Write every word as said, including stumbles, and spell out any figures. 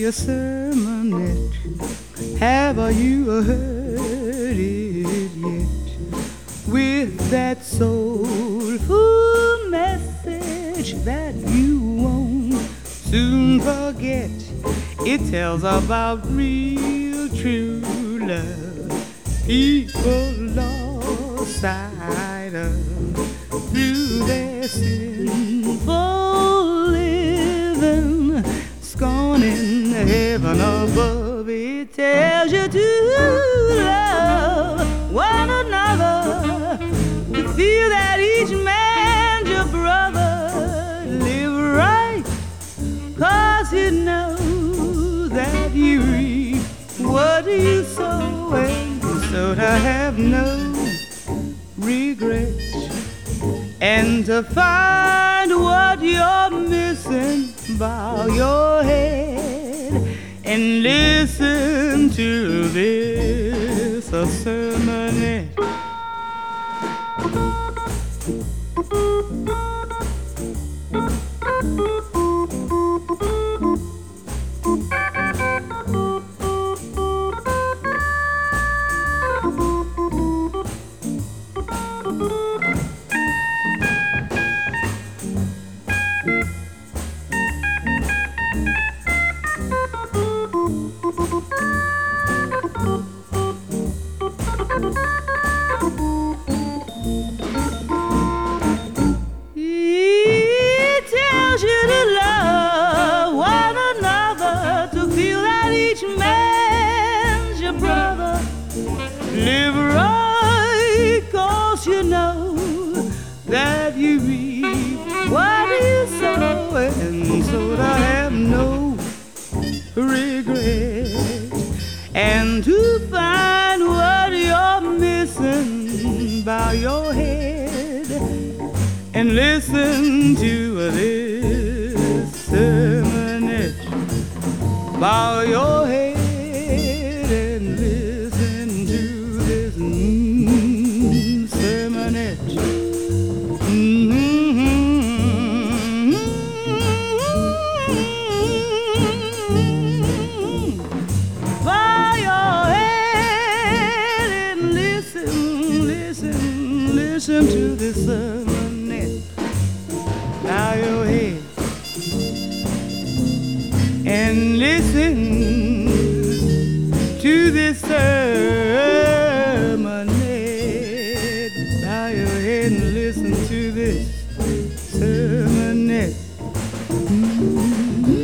me a sermonette. Have you heard it yet? With that soulful message that you won't soon forget. It tells about real true love people lost sight of through their sinful living, scorning heaven above. It tells you to love one another, to feel that each man's your brother. Live right, 'cause you know that you reap what you sow, and so to have no regrets, and to find what you're missing, bow your head and listen to this, a sermonette. It tells you to love one another, to feel that each man's your brother. Live right, 'cause you know that you reap what you sow, and so to have no regret, and to find what you're missing, bow your head and listen to this sermonette. Bow your head and listen to this mm, sermonette. Mm-hmm. Bow your head and listen, listen, listen to this sermonette. Bow your head and listen to this sermonette. Bow your head and listen to this sermonette. Mm-hmm.